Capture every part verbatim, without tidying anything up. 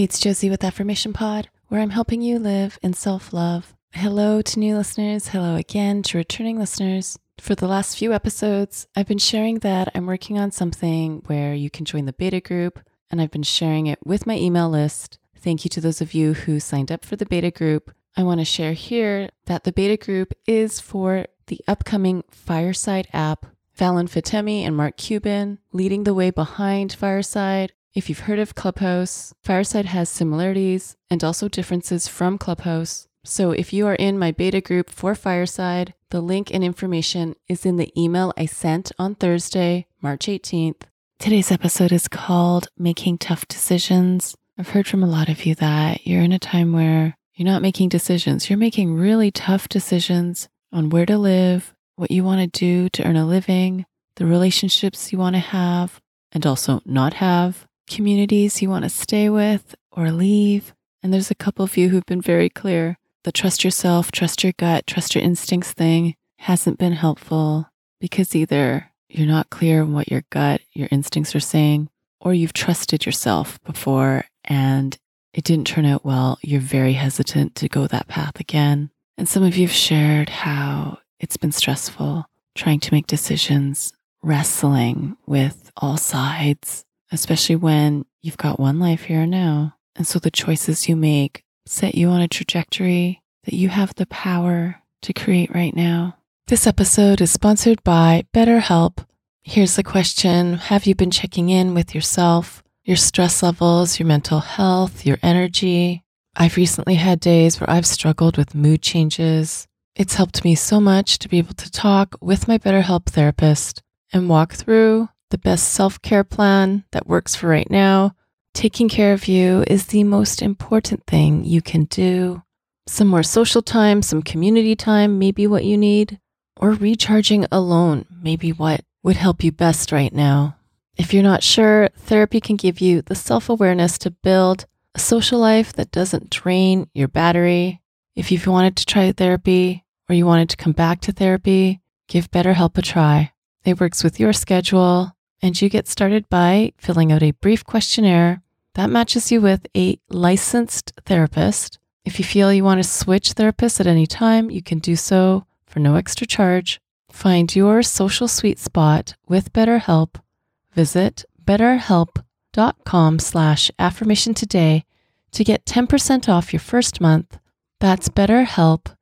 Hey, it's Josie with Affirmation Pod, where I'm helping you live in self-love. Hello to new listeners. Hello again to returning listeners. For the last few episodes, I've been sharing that I'm working on something where you can join the beta group, and I've been sharing it with my email list. Thank you to those of you who signed up for the beta group. I want to share here that the beta group is for the upcoming Fireside app. Fallon Fatemi and Mark Cuban leading the way behind Fireside. If you've heard of Clubhouse, Fireside has similarities and also differences from Clubhouse. So if you are in my beta group for Fireside, the link and information is in the email I sent on Thursday, March eighteenth. Today's episode is called Making Tough Decisions. I've heard from a lot of you that you're in a time where you're not making decisions. You're making really tough decisions on where to live, what you want to do to earn a living, the relationships you want to have and also not have, communities you want to stay with or leave. And there's a couple of you who've been very clear. The trust yourself, trust your gut, trust your instincts thing hasn't been helpful because either you're not clear on what your gut, your instincts are saying, or you've trusted yourself before and it didn't turn out well. You're very hesitant to go that path again. And some of you have shared how it's been stressful trying to make decisions, wrestling with all sides, especially when you've got one life here and now. And so the choices you make set you on a trajectory that you have the power to create right now. This episode is sponsored by BetterHelp. Here's the question. Have you been checking in with yourself, your stress levels, your mental health, your energy? I've recently had days where I've struggled with mood changes. It's helped me so much to be able to talk with my BetterHelp therapist and walk through the best self-care plan that works for right now. Taking care of you is the most important thing you can do. Some more social time, some community time, maybe what you need, or recharging alone, maybe what would help you best right now. If you're not sure, therapy can give you the self-awareness to build a social life that doesn't drain your battery. If you've wanted to try therapy or you wanted to come back to therapy, give BetterHelp a try. It works with your schedule, and you get started by filling out a brief questionnaire that matches you with a licensed therapist. If you feel you want to switch therapists at any time, you can do so for no extra charge. Find your social sweet spot with BetterHelp. Visit betterhelp.com slash affirmation today to get ten percent off your first month. That's BetterHelp,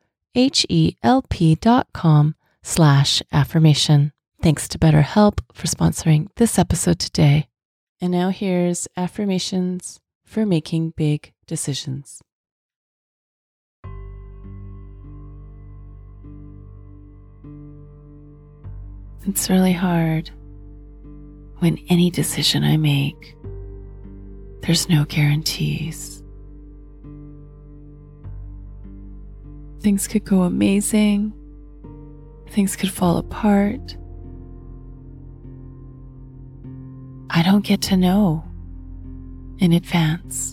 H-E-L-P dot com slash affirmation. Thanks to BetterHelp for sponsoring this episode today. And now here's affirmations for making big decisions. It's really hard when any decision I make, there's no guarantees. Things could go amazing. Things could fall apart. I don't get to know in advance.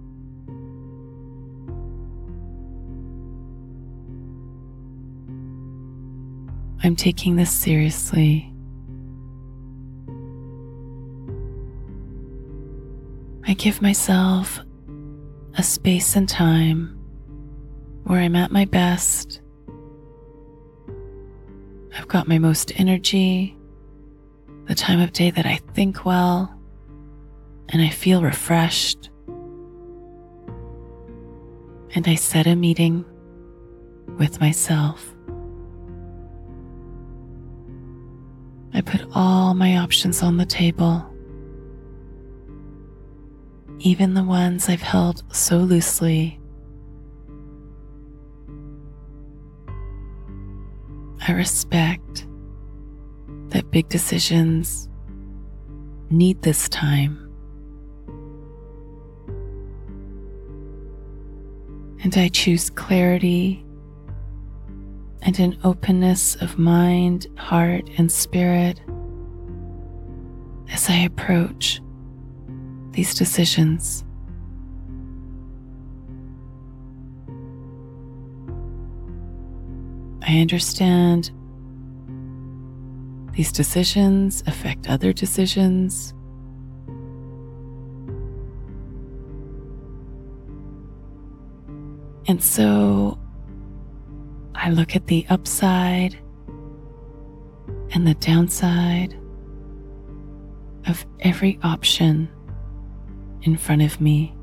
I'm taking this seriously. I give myself a space and time where I'm at my best. I've got my most energy, the time of day that I think well, and I feel refreshed. And I set a meeting with myself. I put all my options on the table, even the ones I've held so loosely. I respect that big decisions need this time. And I choose clarity and an openness of mind, heart, and spirit as I approach these decisions. I understand these decisions affect other decisions. And so I look at the upside and the downside of every option in front of me.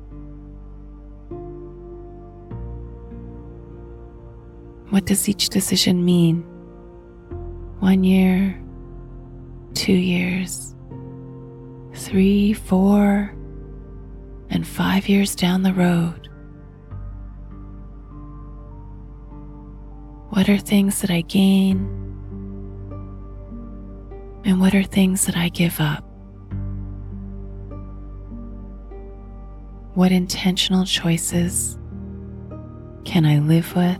What does each decision mean? One year, two years, three, four, and five years down the road? What are things that I gain? And what are things that I give up? What intentional choices can I live with?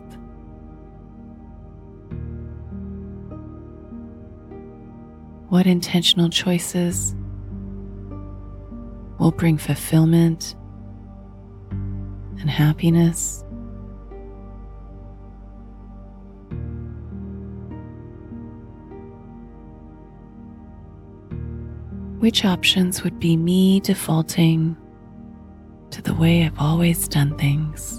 What intentional choices will bring fulfillment and happiness? Which options would be me defaulting to the way I've always done things?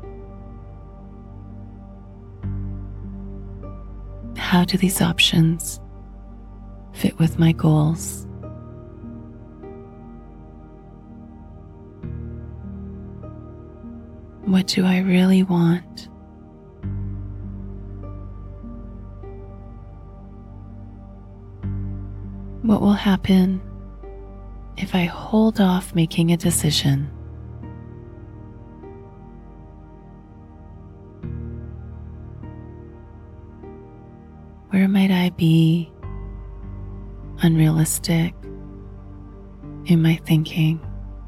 How do these options fit with my goals? What do I really want? What will happen if I hold off making a decision? Where might I be unrealistic in my thinking?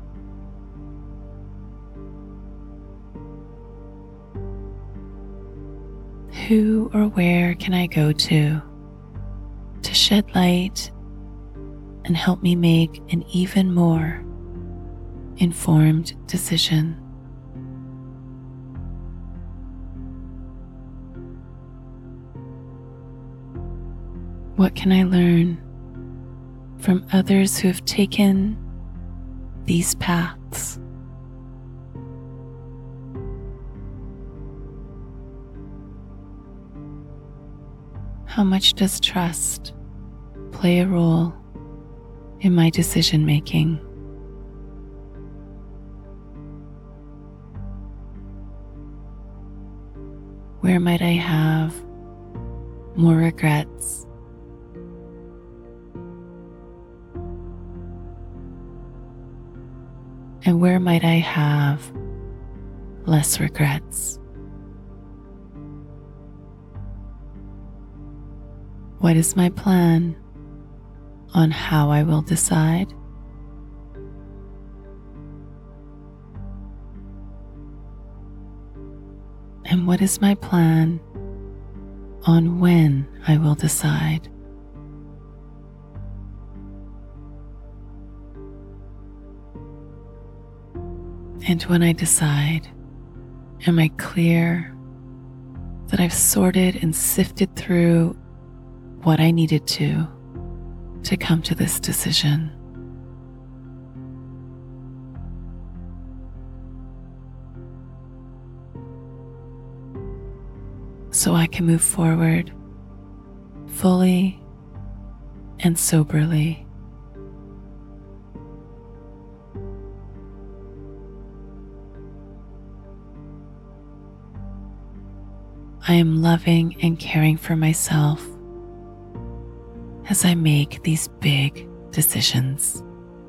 Who or where can I go to to shed light and help me make an even more informed decision? What can I learn from others who have taken these paths? How much does trust play a role in my decision making? Where might I have more regrets? And where might I have less regrets? What is my plan on how I will decide? And what is my plan on when I will decide? And when I decide, am I clear that I've sorted and sifted through what I needed to to come to this decision? So I can move forward fully and soberly. I am loving and caring for myself as I make these big decisions.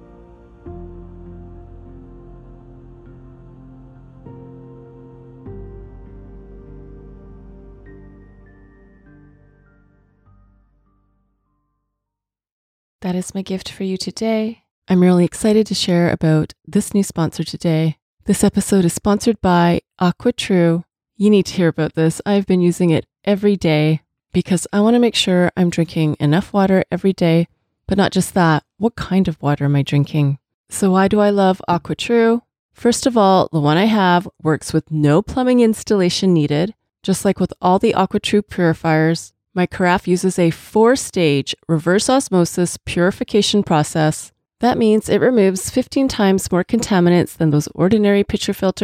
That is my gift for you today. I'm really excited to share about this new sponsor today. This episode is sponsored by AquaTrue. You need to hear about this. I've been using it every day because I want to make sure I'm drinking enough water every day, but not just that. What kind of water am I drinking? So why do I love AquaTrue? First of all, the one I have works with no plumbing installation needed. Just like with all the AquaTrue purifiers, my carafe uses a four-stage reverse osmosis purification process. That means it removes fifteen times more contaminants than those ordinary pitcher filters.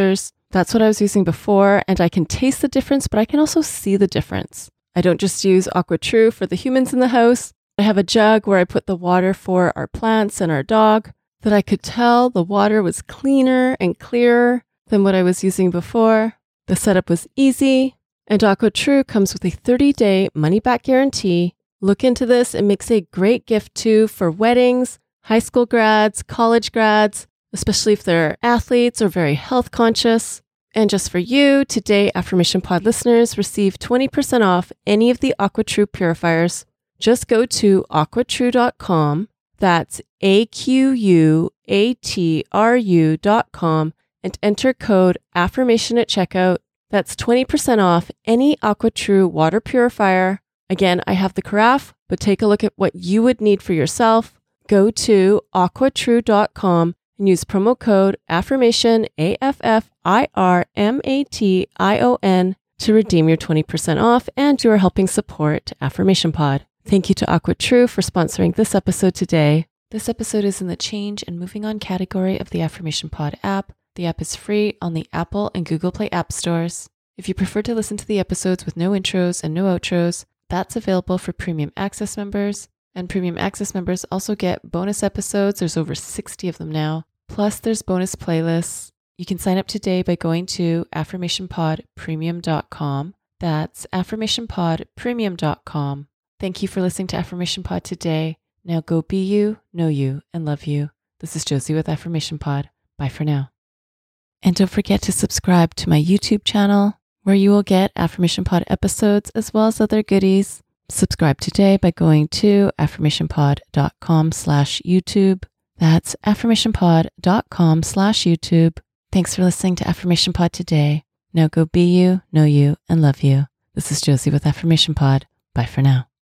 That's what I was using before, and I can taste the difference, but I can also see the difference. I don't just use AquaTrue for the humans in the house. I have a jug where I put the water for our plants and our dog that I could tell the water was cleaner and clearer than what I was using before. The setup was easy, and AquaTrue comes with a thirty-day money-back guarantee. Look into this. It makes a great gift too for weddings, high school grads, college grads, especially if they're athletes or very health conscious. And just for you, today Affirmation Pod listeners receive twenty percent off any of the AquaTrue purifiers. Just go to aqua true dot com. That's A Q U A T R U dot com and enter code affirmation at checkout. That's twenty percent off any AquaTrue water purifier. Again, I have the carafe, but take a look at what you would need for yourself. Go to aqua true dot com and use promo code affirmation, A F F I R M A T I O N, to redeem your twenty percent off, and you are helping support Affirmation Pod. Thank you to AquaTrue for sponsoring this episode today. This episode is in the Change and Moving On category of the Affirmation Pod app. The app is free on the Apple and Google Play app stores. If you prefer to listen to the episodes with no intros and no outros, that's available for Premium Access members. And Premium Access members also get bonus episodes. There's over sixty of them now. Plus, there's bonus playlists. You can sign up today by going to affirmation pod premium dot com. That's affirmation pod premium dot com. Thank you for listening to Affirmation Pod today. Now go be you, know you, and love you. This is Josie with Affirmation Pod. Bye for now. And don't forget to subscribe to my YouTube channel, where you will get Affirmation Pod episodes as well as other goodies. Subscribe today by going to affirmation pod dot com slash YouTube. That's affirmation pod dot com slash YouTube. Thanks for listening to Affirmation Pod today. Now go be you, know you, and love you. This is Josie with Affirmation Pod. Bye for now.